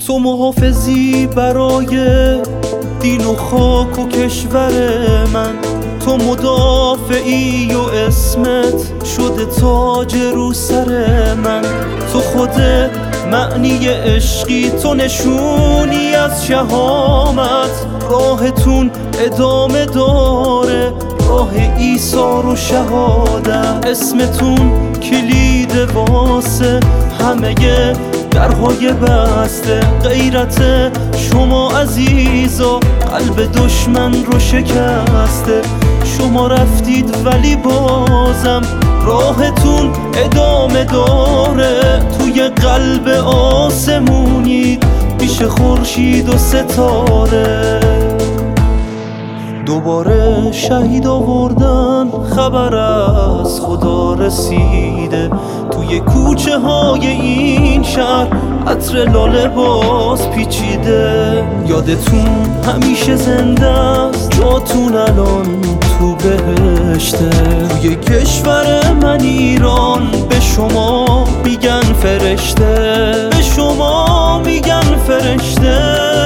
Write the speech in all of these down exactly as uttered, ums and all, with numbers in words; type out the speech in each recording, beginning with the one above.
تو محافظی برای دین و خاک و کشور من، تو مدافعی و اسمت شده تاج رو سر من. تو خودت معنی عشقی، تو نشونی از شهامت. راهتون ادامه داره، راه ایثار و شهادت. اسمتون کلید واسه همه درهای بسته. غیرت شما عزیزا قلب دشمن رو شکسته. شما رفتید ولی بازم راهتون ادامه داره. توی قلب آسمونید پیش خورشید و ستاره. دوباره شهید آوردن، خبر از خدا رسیده. توی کوچه های این شهر عطر لاله باز پیچیده. یادتون همیشه زنده است، جاتون الان تو بهشته. توی کشور من ایران به شما میگن فرشته، به شما میگن فرشته.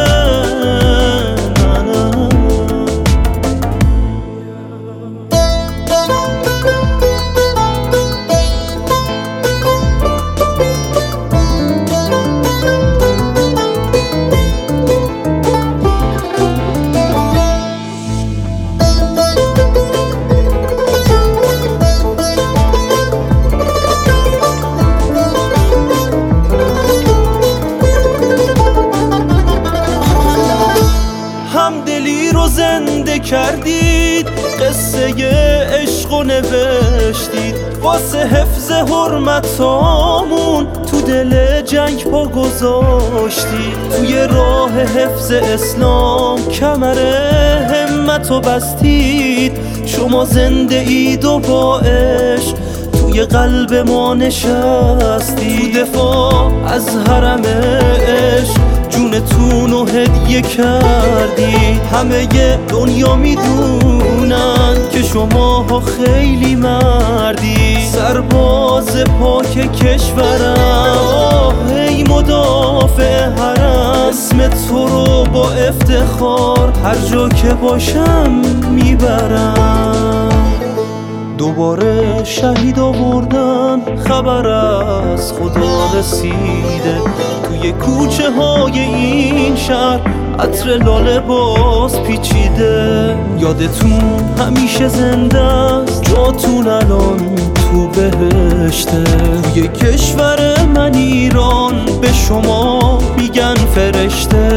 همدلی رو زنده کردید، قصه عشق رو نوشتید. واسه حفظ حرمتامون تو دل جنگ پا گذاشتید. توی راه حفظ اسلام کمر همت رو بستید. شما زنده اید و با عشق توی قلب ما نشستید. تو دفاع از حرم عشق جونتون رو هدیه کردی. همه دنیا میدونن که شماها خیلی مردی. سرباز پاک کشورم، ای مدافع حرم. اسم تو رو با افتخار هر جا که باشم میبرم. دوباره شهید آوردن، خبر از خدا رسیده. توی کوچه های این شهر عطر لاله باز پیچیده. یادتون همیشه زنده است، جاتون الان تو بهشته. توی کشور من ایران به شما میگن فرشته،